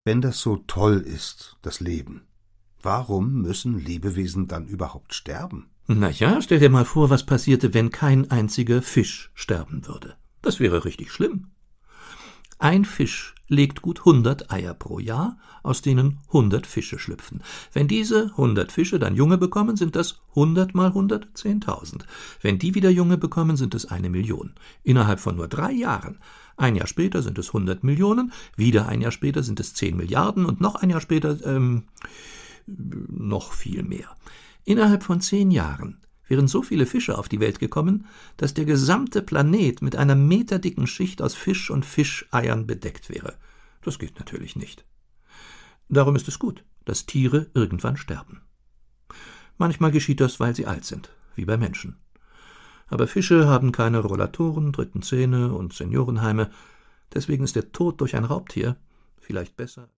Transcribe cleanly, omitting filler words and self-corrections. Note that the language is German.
Wenn das so toll ist, das Leben, warum müssen Lebewesen dann überhaupt sterben? Na ja, stell dir mal vor, was passierte, wenn kein einziger Fisch sterben würde. Das wäre richtig schlimm. Ein Fisch legt gut 100 Eier pro Jahr, aus denen 100 Fische schlüpfen. Wenn diese 100 Fische dann Junge bekommen, sind das 100 mal 100 10.000. Wenn die wieder Junge bekommen, sind es 1 Million. Innerhalb von nur 3 Jahren. Ein Jahr später sind es 100 Millionen, wieder ein Jahr später sind es 10 Milliarden und noch ein Jahr später, noch viel mehr. Innerhalb von 10 Jahren wären so viele Fische auf die Welt gekommen, dass der gesamte Planet mit einer meterdicken Schicht aus Fisch und Fischeiern bedeckt wäre. Das geht natürlich nicht. Darum ist es gut, dass Tiere irgendwann sterben. Manchmal geschieht das, weil sie alt sind, wie bei Menschen. Aber Fische haben keine Rollatoren, dritten Zähne und Seniorenheime. Deswegen ist der Tod durch ein Raubtier vielleicht besser.